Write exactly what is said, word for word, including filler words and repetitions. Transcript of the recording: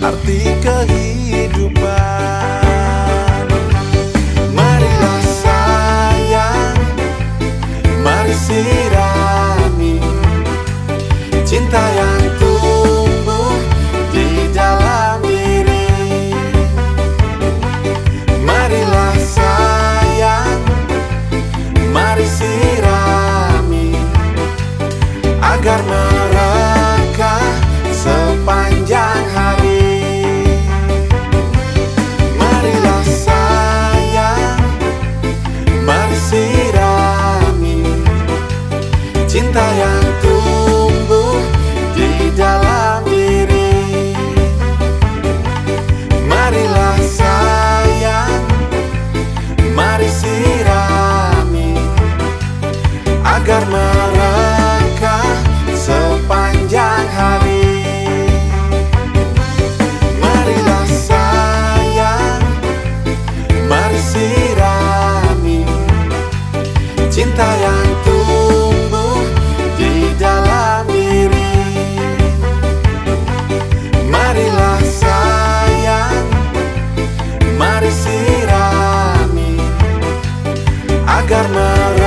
arti kehidupan. Marilah sayang, mari sirami cinta yang tumbuh di dalam diri. Marilah sayang, mari sirami agar mereka sepanjang hari. Marilah sayang, mari sirami cinta yang tumbuh di dalam diri. Marilah sayang, mari sirami agar mereka sepanjang hari. Marilah sayang, mari sirami cinta yang tumbuh di dalam diri. Marilah sayang, mari sirami agar mereka